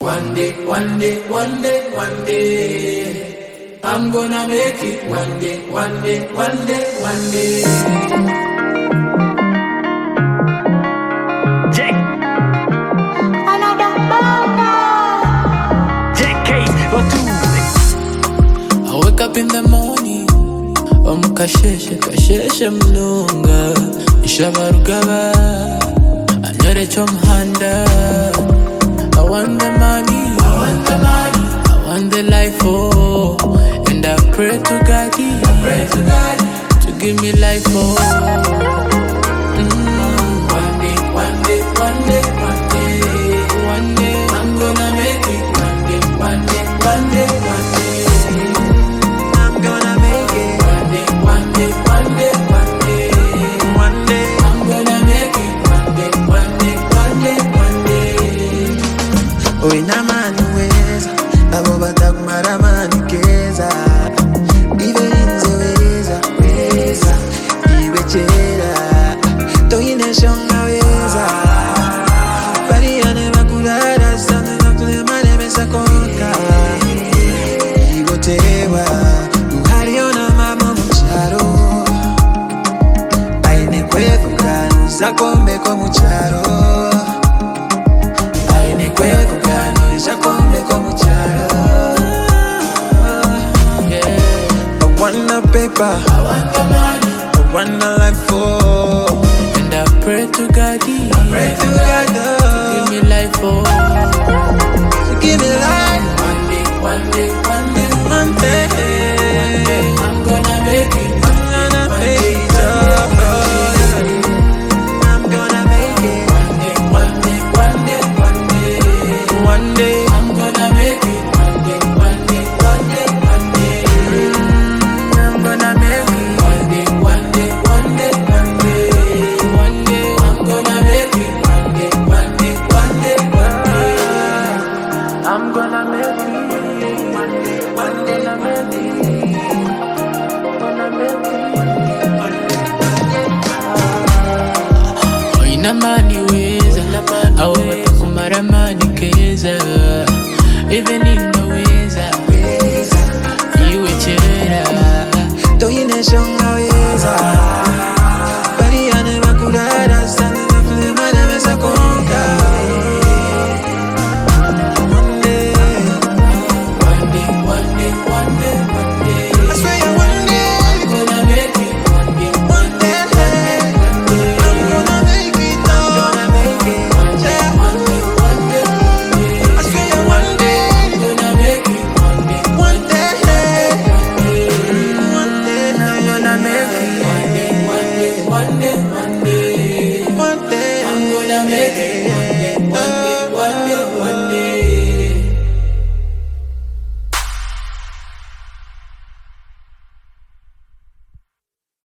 one day, one day, one day, one day. I'm gonna make it one day, one day, one day, one day. I wake up in the morning, kasheshe mnunga ishabarugaba anyore chomhanda. I want the money, I want the money, I want the life, oh. And I pray to God, to give me life, oh. One day, one day, one day, one day, one day, I'm gonna make it. One day, one day, one day, one day, I'm gonna make it. One day, one day, one day, one day, one day, I'm gonna make it. One day, one day, one day, one day. Wina mani weza, abo batakumara mani keza. Ive inze weza, iwe chera, toyine shonga weza. Pariane makurara, sane nakule mane mesa konka. Igo tewa, uhariona mama mucharo. Aine kwefu kanu, sakombe ko mucharo. Aine kwefu kanu, sakombe ko mucharo. I want the paper, I want the money, I want the life for. and I pray to God, Pray to God, give me life, oh. to give me life. One day, one day, one day, One day, I'm gonna make it. I'm gonna make it. I'm gonna make it. One day, one day, one day, one day, One day, I'm gonna make it. One day, one day, one day, one day, I'm gonna make it. one day, one day, one day, one day, one day, I'm gonna make it. One day, one day, one day, one day, I'm gonna make it. One day, one day, I'm gonna make it. Gonna make it. Oina mani weza, au watakumara mani keza. Even inaweza, iwe chera. Toyine shonga weza. Pariane makurara, sane nakule mane mesa konka. One day, One day, one day, one day, one day, I swear one day, I'm gonna make it. One day, one day, I'm gonna make it. I'm gonna make it. Yeah. one day, one day, one day, I swear one day, I'm gonna make it. One day, one day, one day, I'm gonna make it. one day, one day, one day, One day, I'm gonna make it.